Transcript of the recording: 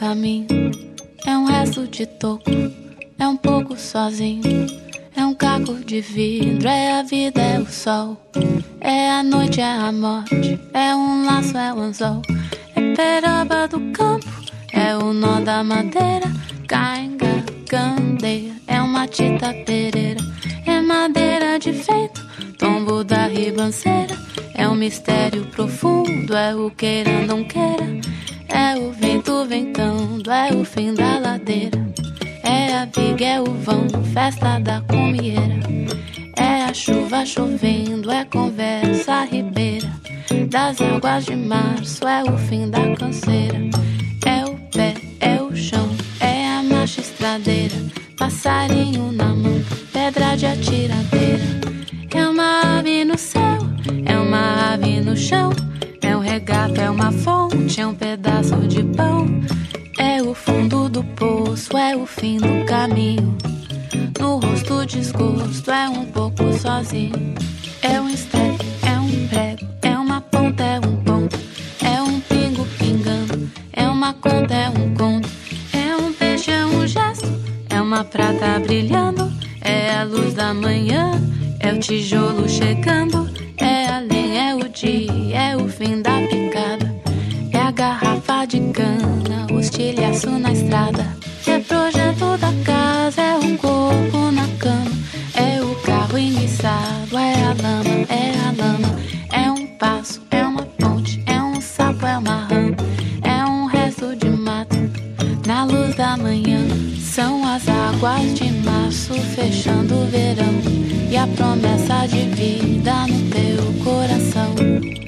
caminho, é um resto de toco, é um pouco sozinho, é um caco de vidro, é a vida, é o sol, é a noite, é a morte, é um laço, é um anzol, é peroba do campo, é o nó da madeira, cainga, candeia, é uma tita pereira, é madeira de vento, tombo da ribanceira, é um mistério profundo, é o queira não queira, é o vento ventando, é o fim da ladeira, é a viga, é o vão, festa da comieira, é a chuva chovendo, é conversa ribeira, das águas de março, é o fim da canseira, é o pé, é o chão, é a marcha estradeira, passarinho na mão, pedra de atiradeira, é uma ave no céu, é uma ave no chão, é um regato, é uma fonte, é um pedaço de pão, é o fundo do poço, é o fim do caminho, no rosto desgosto, é um pouco sozinho, é um estrepe, é um prego, é uma ponta, é um ponto, é um pingo pingando, é uma conta, é um conto, é um peixe, é um gesto, é uma prata brilhando, é a luz da manhã, é o tijolo chegando, é a lenha, é o dia, é o fim da picada, é a garrafa de cana, o estilhaço na estrada, é projeto da casa, é o corpo na cama, é o carro enguiçado, é a lama, é um passo, é uma ponte, é um sapo, é uma rã, é um resto de mato, na luz da manhã, são as águas de março fechando o verão, e a promessa de vida no teu coração.